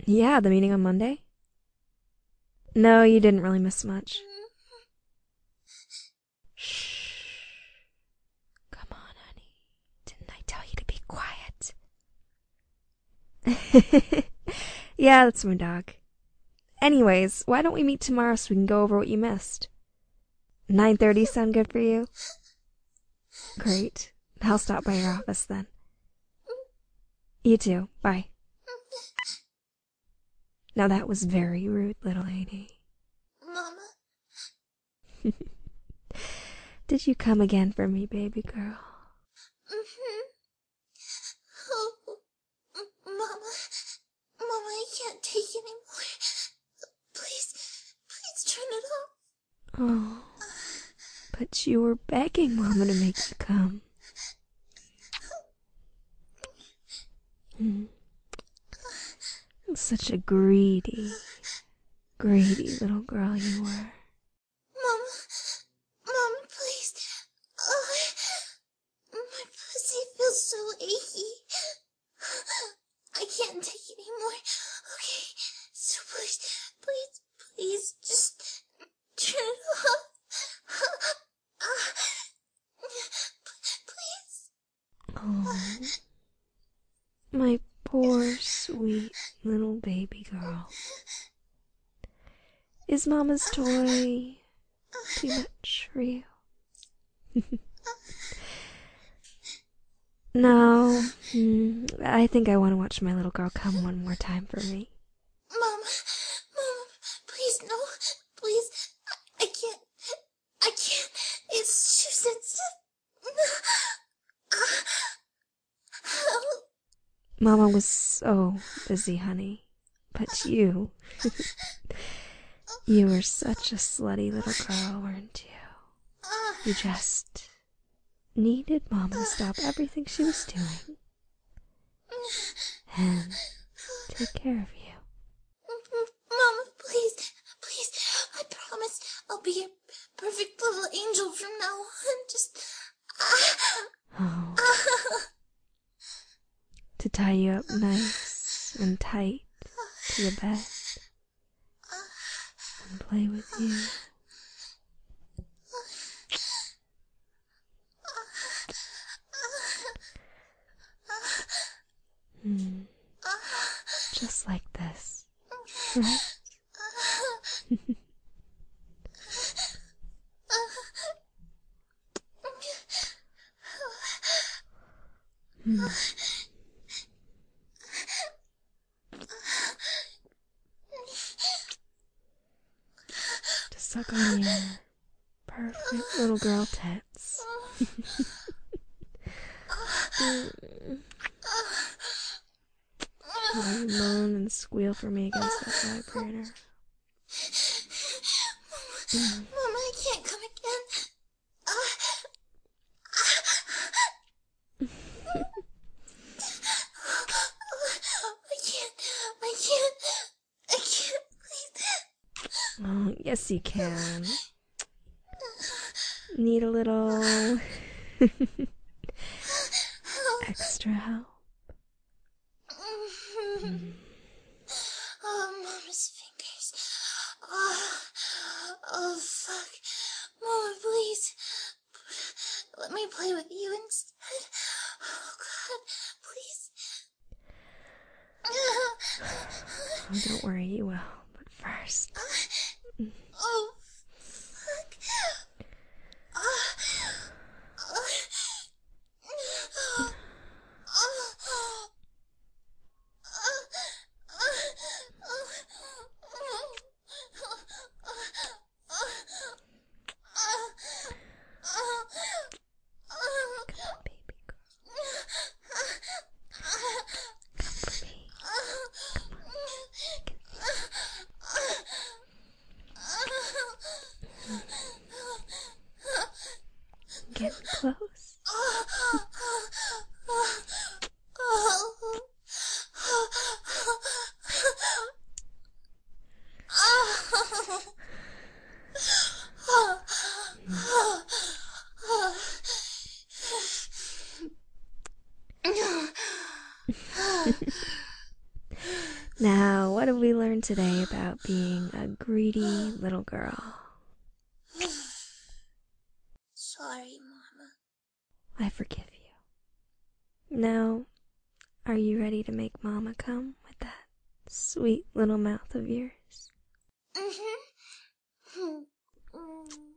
Yeah, the meeting on Monday? No, you didn't really miss much. Shh. Come on, honey. Didn't I tell you to be quiet? Yeah, that's my dog. Anyways, why don't we meet tomorrow so we can go over what you missed? 9:30 sound good for you? Great. I'll stop by your office then. You too. Bye. Now that was very rude, little lady. Mama? Did you come again for me, baby girl? Oh, Mama, I can't take anymore. Please turn it off. Oh, but you were begging Mama to make you come. Such a greedy little girl you were. Mama, please. Oh, my pussy feels so achy. I can't take it anymore. Okay, so please, just turn it off. Please. Oh, my poor, sweet little baby girl. Is Mama's toy too much for you? No, I think I want to watch my little girl come one more time for me. Mama, please, no, please, I can't, it's too sensitive. Mama was so busy, honey, but you were such a slutty little girl, weren't you? You just needed Mama to stop everything she was doing and take care of you. Mama, please, I promise I'll be a perfect little angel from now on. Just. Oh. To tie you up nice and tight to the bed and play with you. Just like this, right? To suck on your perfect little girl tits. While you moan and squeal for me against that vibrator. Mama, I can't come again. I can't, please. Oh, yes you can. Need a little extra help? Oh, Mama's fingers. Oh, fuck. Mama, please. Let me play with you instead. Oh, God, please. Oh, don't worry, you will. But first. Oh, fuck. Now, what have we learned today about being a greedy little girl? Sorry, Mama. I forgive you. Now, are you ready to make Mama come with that sweet little mouth of yours? Mm-hmm.